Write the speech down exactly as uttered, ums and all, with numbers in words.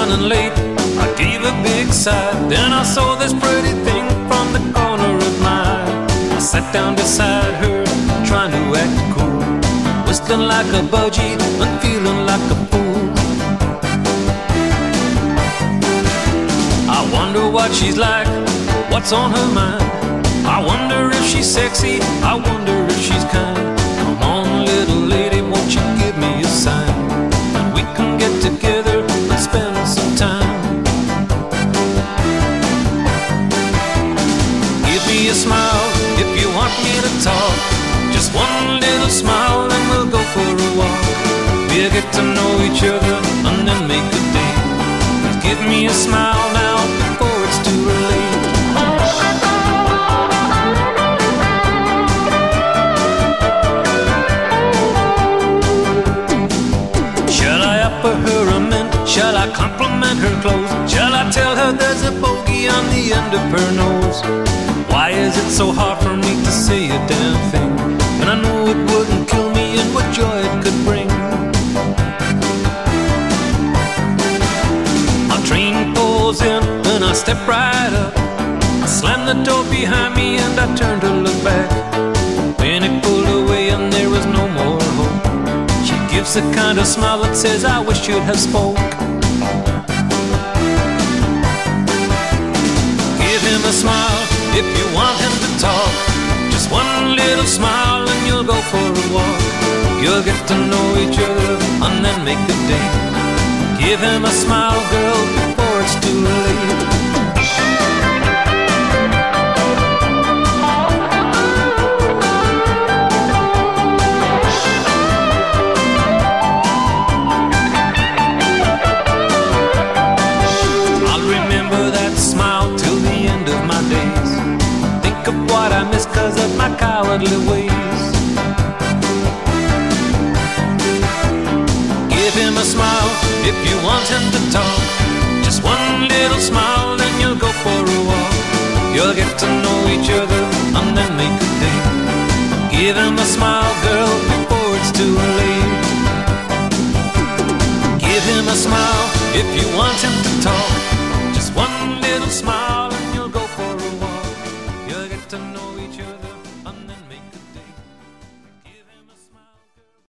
running late. I gave a big sigh, then I saw this pretty thing from the corner of my eye. I sat down beside her, trying to act cool, whistling like a budgie and feeling like a fool. I wonder what she's like, what's on her mind. I wonder if she's sexy, I wonder if she's kind. Come on, little lady, won't you give me a sign, and we can get together and spend some time. Give me a smile if you want me to talk, just one little smile and we'll go for a walk. We'll get to know each other and then make a date. Please give me a smile now before it's too late. Shall I offer her a mint? Shall I compliment her clothes? Shall I tell her there's a bogey on the end of her nose? Why is it so hard for me to say a damn thing, and I know it wouldn't kill me and what joy it could bring? My train pulls in and I step right up. I slam the door behind me and I turn to look back. Then it pulled away and there was no more hope. She gives a kind of smile that says, I wish you'd have spoke. Give him a smile if you want him to talk, just one little smile and you'll go for a walk. You'll get to know each other and then make a date. Give him a smile, girl, before it's too late. I'll remember that smile till the end of my days. Think of what I miss cause of my cowardly ways. Give him a smile if you want him to talk, just one little smile then you'll go for a walk. You'll get to know each other and then make a date. Give him a smile, girl, before it's too late. Give him a smile if you want him to talk, just one little smile.